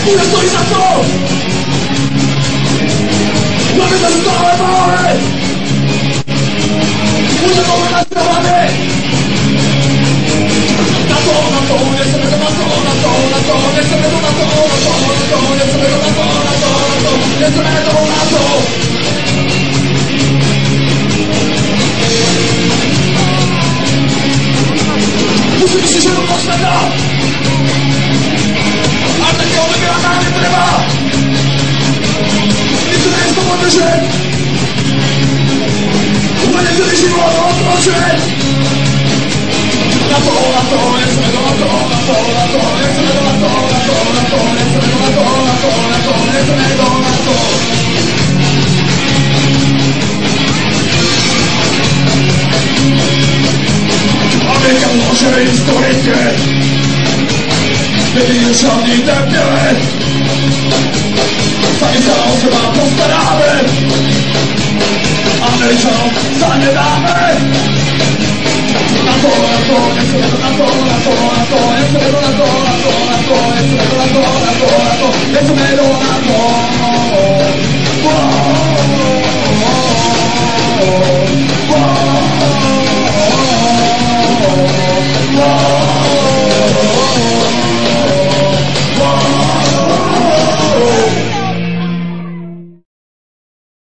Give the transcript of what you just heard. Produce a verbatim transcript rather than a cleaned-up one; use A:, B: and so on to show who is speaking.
A: Io sto za to. Mamy za stałe małe. Muszę to na stronę. Na to, na to, nie chcę tego na to, na to, na to, nie chcę tego na to, na to, na to, nie chcę tego na to, na to, na to, nie chcę tego na to. Muszę mi się się rozpoczynać. A takiego wybierania nie trzeba. Nic nie jest powody, że uwagę sobie siłą odroczyć. Na to, na to, nie chcę tego na to, na to, na to, nie chcę tego na to, na to, na to, nie chcę tego na to, na to, na to, nie chcę tego na to. Amerykan może historyjkę, byli już oni tępiły. Sami za chyba postaramy, Amerykanom za nie damy. Na to, na to, nie chcę tego na to, na to, na to, nie chcę tego na to, na to, na to, nie chcę tego na to, na to, na to, nie chcę tego na to.